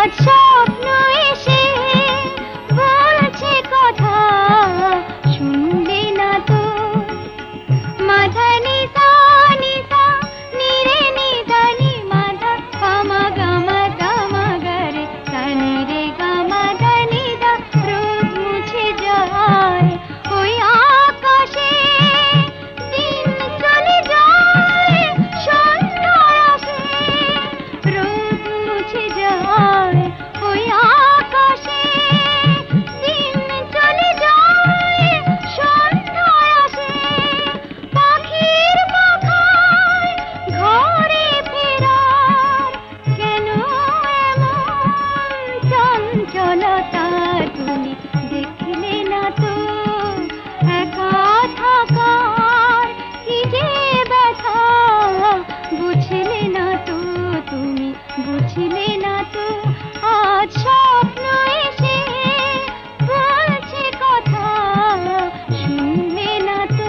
স্বপ্ন এসে বলছে কথা, শুনলে না তো। মাধা নিসা নিসা নিরে নিধা নি মাধা পামা গামা গামা গারে সানি রে গামা ধানি দা। রোদ মুছে যায় ওই আকাশে, দিন চলে যায় সন্ধ্যার আসে। রোদ মুছে যায় ওই আকাশে, দিন চলে যায় সন্ধ্যার আসে। পাখির পাখায় ঘরে ফেরার কেন এমন চঞ্চলতা, তুমি দেখলে না তো। একা থাকার কি যে ব্যথা, বুঝলে না তো তুমি, বুঝলে না তো। আজ স্বপ্ন এসে বলছে কথা, শুনলে না তো।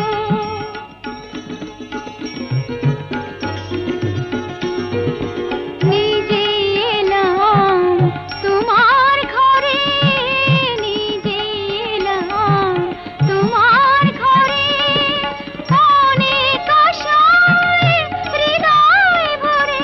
নিজে এলাম তোমার ঘরে, নিজে এলাম তোমার ঘরে। অনেক আশায় হৃদয় ভরে,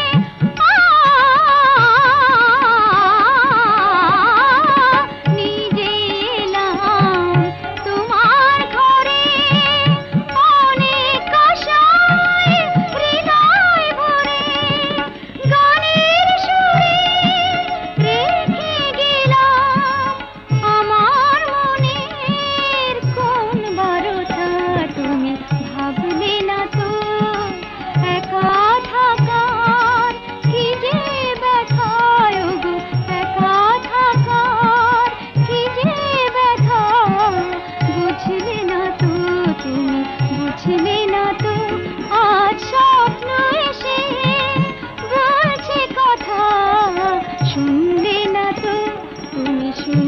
নিজে এলাম তোমার ঘরে। অনেক আশায় হৃদয় ভরে, গানের সুরে রেখে গেলাম আমার মনের কোন বারোটা। তুমি ভাবলে না তো একা থাকার কি যে ব্যথা, ওগো একা থাকার কি যে ব্যথা। বুঝলে না তো তুমি, বুঝলে না তো। আজ স্বপ্ন এসে বলছে কথা, শুনলে না তো তুমি, শুনলে